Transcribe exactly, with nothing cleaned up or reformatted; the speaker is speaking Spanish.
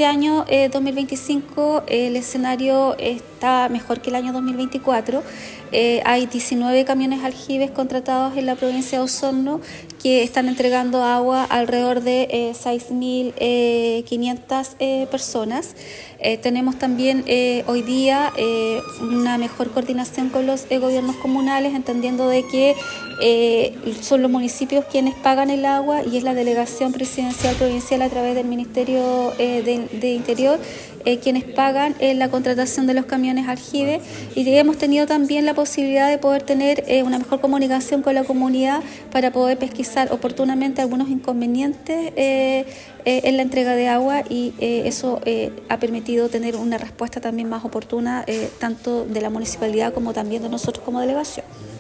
este año eh, dos mil veinticinco el escenario está mejor que el año dos mil veinticuatro. Eh, hay diecinueve camiones aljibes contratados en la provincia de Osorno que están entregando agua a alrededor de eh, seis mil quinientas eh, personas. Eh, tenemos también eh, hoy día eh, una mejor coordinación con los eh, gobiernos comunales, entendiendo de que eh, son los municipios quienes pagan el agua y es la delegación presidencial provincial a través del Ministerio eh, de, de Interior eh, quienes pagan eh, la contratación de los camiones aljibes, y hemos tenido también la posibilidad de poder tener eh, una mejor comunicación con la comunidad para poder pesquisar oportunamente algunos inconvenientes eh, eh, en la entrega de agua, y eh, eso eh, ha permitido tener una respuesta también más oportuna eh, tanto de la municipalidad como también de nosotros como delegación.